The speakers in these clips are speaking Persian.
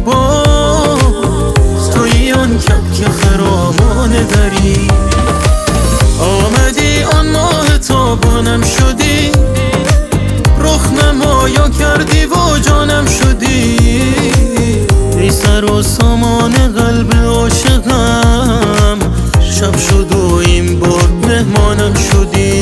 باز توی آن کبک خرامان دری. آمدی آن ماه تابانم شدی، رخ نمایا کردی و جانم شدی. ای سر و سامان قلب عاشقم، شب شد و این بار مهمانم شدی.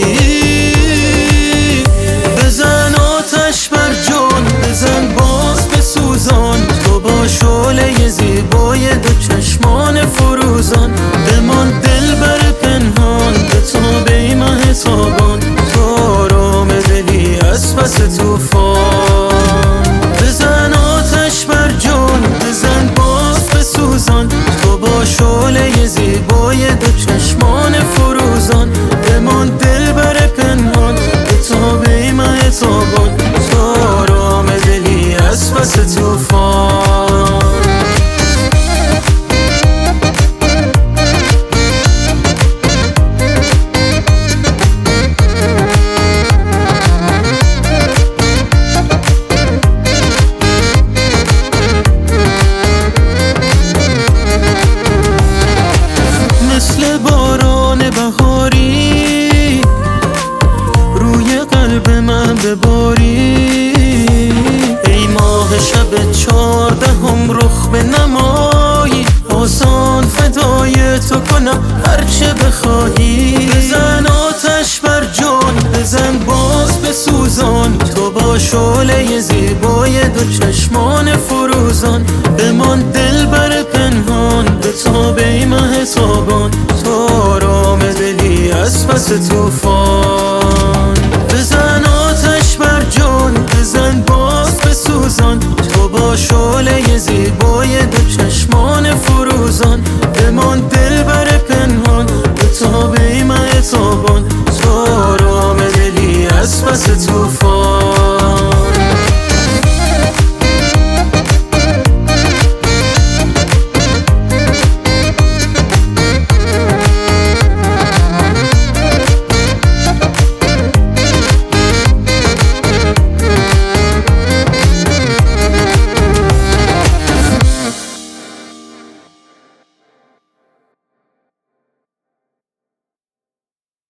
بزن آتش بر جان، بزن باز بسوزان، تو با شعله زیبای دو چشمان فروزان. بمان دلبر پنهان به تابه ماه تابان، تو آرام دلی از پس طوفان. بزن آتش بر جان، بزن باز بسوزان، تو با شعله زیبای دو چشمان فروزان. بمان دلبر پنهان به تابه ماه تابان، تو آرام دلی از پس طوفان. مثل باران بهاری روی قلب من بباری. ای ماه شب 14 رخ به نمایی، آسان فدای تو کنم هرچه بخواهی. بزن آتش بر جان، بزن باز بسوزان، تو با شعله زیبای دو چشمان فروزان. بمان دلبر پنهان به تابه ماه تابان، تو آرام دلی از پس طوفان. بزن آتش بر جان، بزن باز بسوزان، تو با شعله زیبای دو چشمان فروزان. بمان دلبر پنهان به تابه ماه تابان، تو آرام دلی از پس طوفان.